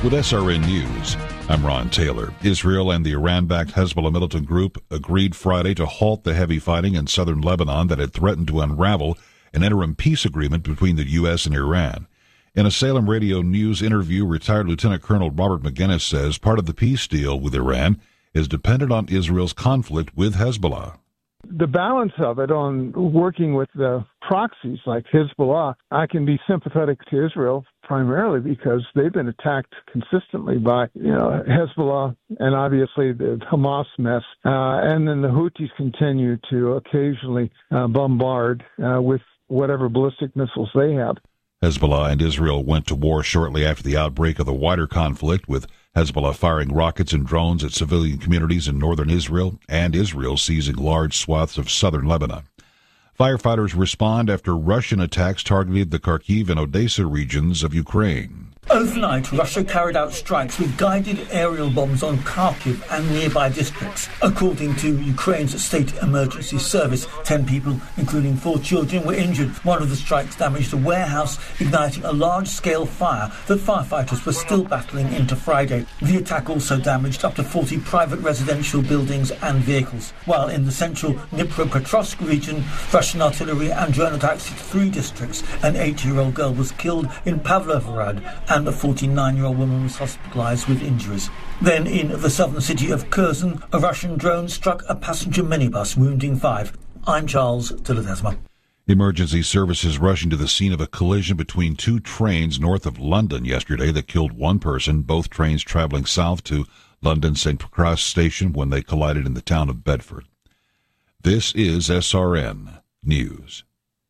With SRN News, I'm Ron Taylor. Israel and the Iran-backed Hezbollah militant group agreed Friday to halt the heavy fighting in southern Lebanon that had threatened to unravel an interim peace agreement between the U.S. and Iran. In a Salem Radio News interview, retired Lieutenant Colonel Robert McGinnis says part of the peace deal with Iran is dependent on Israel's conflict with Hezbollah. The balance of it on working with the proxies like Hezbollah, I can be sympathetic to Israel primarily because they've been attacked consistently by, Hezbollah and obviously the Hamas mess. And then the Houthis continue to occasionally bombard with whatever ballistic missiles they have. Hezbollah and Israel went to war shortly after the outbreak of the wider conflict, with Hezbollah firing rockets and drones at civilian communities in northern Israel and Israel seizing large swaths of southern Lebanon. Firefighters respond after Russian attacks targeted the Kharkiv and Odessa regions of Ukraine. Overnight, Russia carried out strikes with guided aerial bombs on Kharkiv and nearby districts. According to Ukraine's State Emergency Service, 10 people, including 4 children, were injured. One of the strikes damaged a warehouse, igniting a large-scale fire that firefighters were still battling into Friday. The attack also damaged up to 40 private residential buildings and vehicles. While in the central Dnipropetrovsk region, Russian artillery and drone attacks hit 3 districts. An 8-year-old girl was killed in Pavlovrad, and a 49-year-old woman was hospitalized with injuries. Then, in the southern city of Kherson, a Russian drone struck a passenger minibus, wounding 5. I'm Charles Tillotesma. Emergency services rushing to the scene of a collision between 2 trains north of London yesterday that killed 1 person, both trains traveling south to London St. Pancras Station when they collided in the town of Bedford. This is SRN News.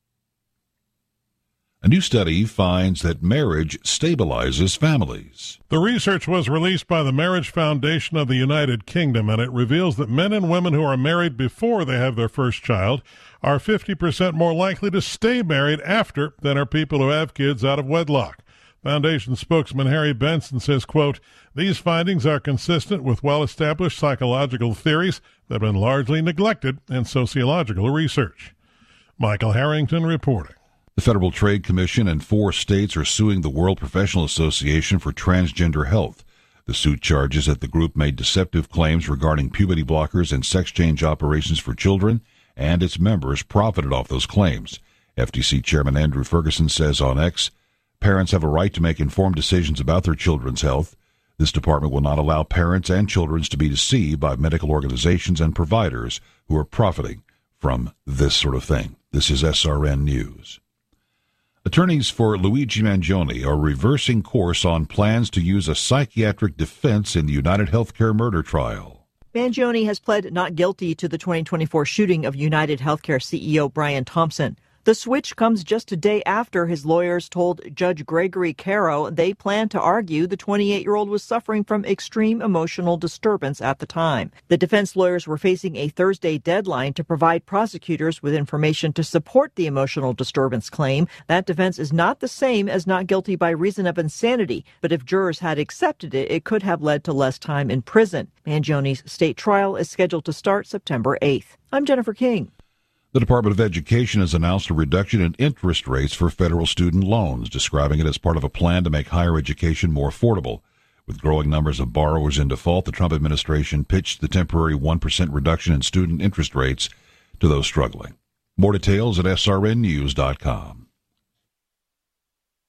A new study finds that marriage stabilizes families. The research was released by the Marriage Foundation of the United Kingdom, and it reveals that men and women who are married before they have their first child are 50% more likely to stay married after than are people who have kids out of wedlock. Foundation spokesman Harry Benson says, quote, "These findings are consistent with well-established psychological theories that have been largely neglected in sociological research." Michael Harrington reporting. The Federal Trade Commission and 4 states are suing the World Professional Association for Transgender Health. The suit charges that the group made deceptive claims regarding puberty blockers and sex change operations for children, and its members profited off those claims. FTC Chairman Andrew Ferguson says on X, "Parents have a right to make informed decisions about their children's health. This department will not allow parents and children to be deceived by medical organizations and providers who are profiting from this sort of thing." This is SRN News. Attorneys for Luigi Mangione are reversing course on plans to use a psychiatric defense in the United Healthcare murder trial. Mangione has pled not guilty to the 2024 shooting of United Healthcare CEO Brian Thompson. The switch comes just a day after his lawyers told Judge Gregory Caro they plan to argue the 28-year-old was suffering from extreme emotional disturbance at the time. The defense lawyers were facing a Thursday deadline to provide prosecutors with information to support the emotional disturbance claim. That defense is not the same as not guilty by reason of insanity, but if jurors had accepted it, it could have led to less time in prison. Mangione's state trial is scheduled to start September 8th. I'm Jennifer King. The Department of Education has announced a reduction in interest rates for federal student loans, describing it as part of a plan to make higher education more affordable. With growing numbers of borrowers in default, the Trump administration pitched the temporary 1% reduction in student interest rates to those struggling. More details at srnnews.com.